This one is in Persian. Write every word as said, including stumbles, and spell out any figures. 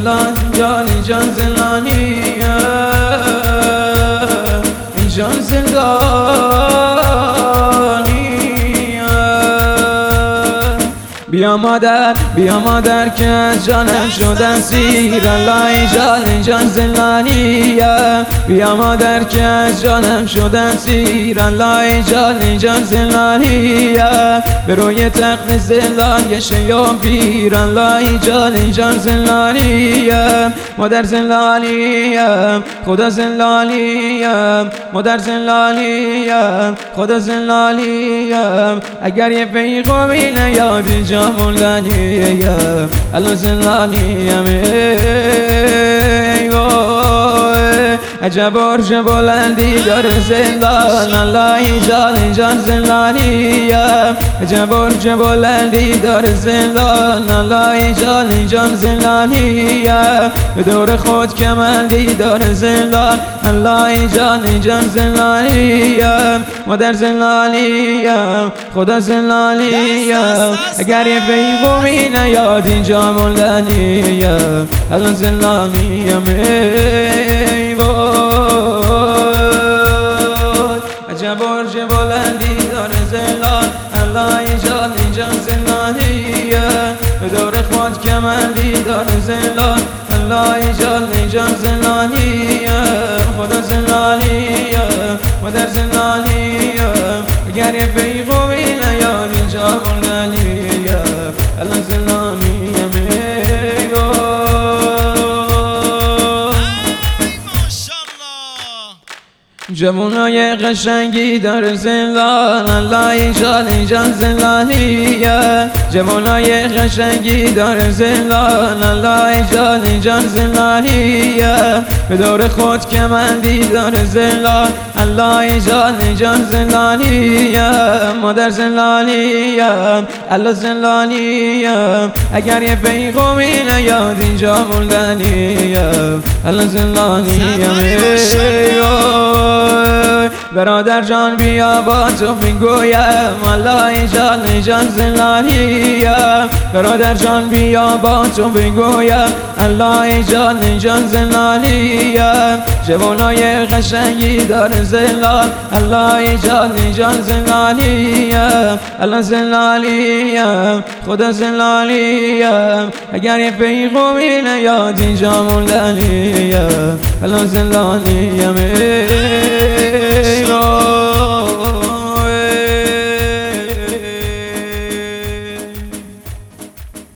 زندان جان جان زندانیه جان زندانیه بیا مادر بیا مادر که از جانم شدن سیر الله جان جان زندانیه بیا مادر که از جانم شدن سیر الله جان جان زندانیه به روی تخت زندان یه شیام پیر الله جان جان زندانیه مادر زندانیه خدا زندانیه مادر زندانیه خدا زندانیه اگر یه پیغامی نیابی جا موندنیه الان زندانیم ای وای عجب برج بلندی داره زندان الله جان جان زندانیه عجب برج بلندی داره زندان الله جان جان زندانیه به دور خود کمندی داره زندان الله جان جان زندانیه مادر زندانیه خدا زندانیه اگر یه پیغامی نیاد اینجا موندنیه الان زندانیم ای وای عجب برج بلندی داره زندان الله جان جان زندانیه به دور خود کمندی داره زندان الله جان جان زندانیه خدا زندانیه مادر زندانیه اگر یه پیغامی نیاد اینجا موندنیه الان زندانیم ای جوانای قشنگی در زندان الله جان جان زندانیه جوانای قشنگی در زندان الله جان جان زندانیه به دور خود کمندی در زندان الله جان جان زندانیه مادر زندانیه الله زندانیه اگر یه پیغامی نیاد اینجا موندنیه الله زندانیم ای برادر جان بیا با تو میگویم الله جان جان زندانیه برادر جان بیا با تو میگویم الله جان جان زندانیه جوانای قشنگی داره زندان الله جان جان زندانیه الله زندانیه خدا زندانیه اگر یه پیغامی نیاد اینجا موندنیه الله زندانیم